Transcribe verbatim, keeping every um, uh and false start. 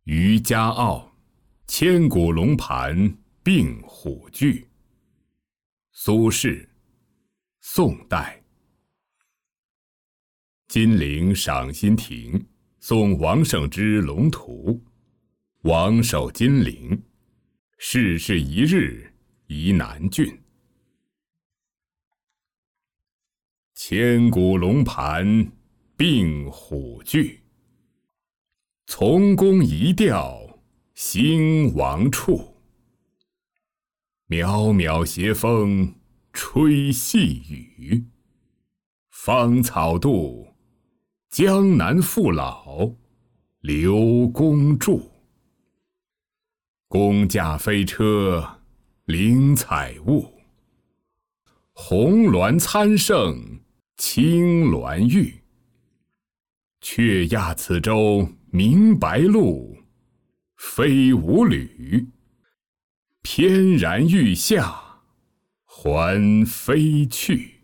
渔家傲，千古龙盘并虎踞。苏轼，宋代。金陵赏心亭，送王胜之龙图。王守金陵，世事一日宜南郡。千古龙盘并虎踞，从宫遗调兴亡处。渺渺斜风吹细雨，芳草渡，江南父老留公著。工驾飞车领彩物，红鸾参圣青鸾玉。却轧此舟明白路，非吾侣。翩然欲下还飞去。